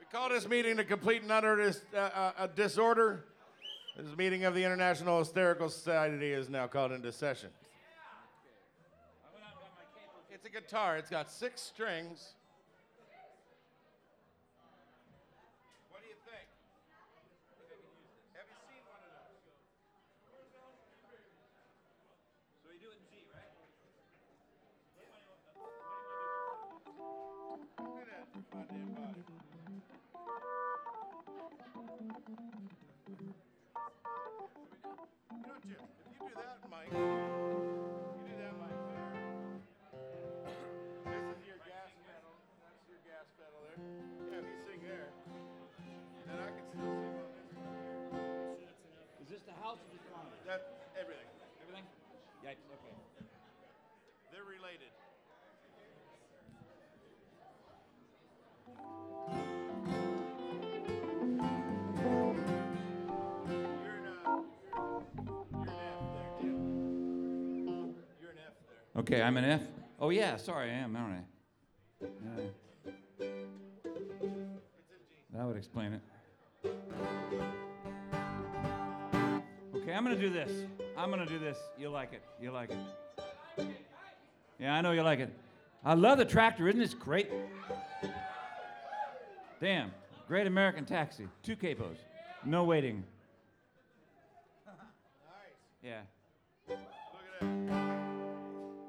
Call this meeting to complete and utter disorder. This meeting of the International Hysterical Society is now called into session. It's a guitar. It's got 6 strings. What do you think? Have you seen one of those? So you do it in G, right? Look at that goddamn body. You know, Jim, if you do that, Mike, you do that, Mike, there. This is your gas pedal. That's your gas pedal there. Yeah, if you sing there, then I can still sing on this one here. Is this the house or the farm? That, everything. Everything? Yikes, okay. They're related. Okay, I'm an F? Oh, yeah, sorry, I am, aren't I? Yeah. That would explain it. Okay, I'm going to do this. You'll like it. Yeah, I know you like it. I love the tractor. Isn't this great? Damn. Great American Taxi. 2 capos. No waiting. Nice. Yeah.